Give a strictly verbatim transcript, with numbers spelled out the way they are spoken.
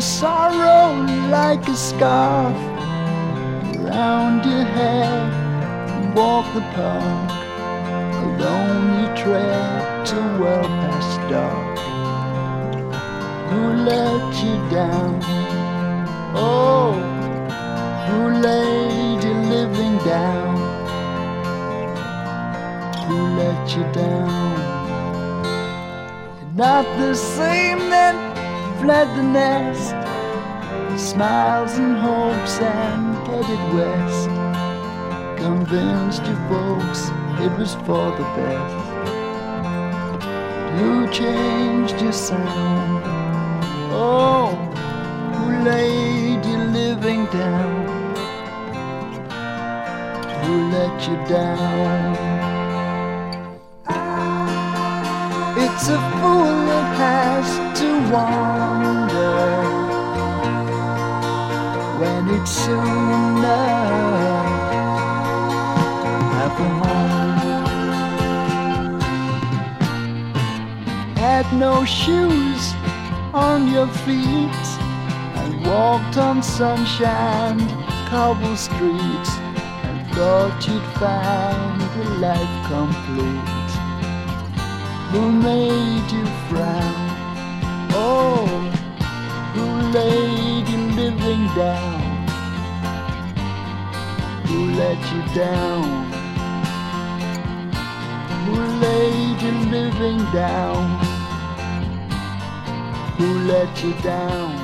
sorrow like a scarf around your head. Walk the park, alone you tread till well past dark. Who let you down? Oh, who laid you living down? Who let you down? You're not the same that fled the nest, smiles and hopes and headed west. Convinced you folks it was for the best. Who changed your sound? Oh, who laid you living down? Who let you down? It's a fool that has to wander when it's sooner home. Had no shoes on your feet and walked on sunshine cobble streets and thought you'd find the life complete. Who made you frown? Oh, who laid you living down? Who let you down? Who laid you living down? Who let you down?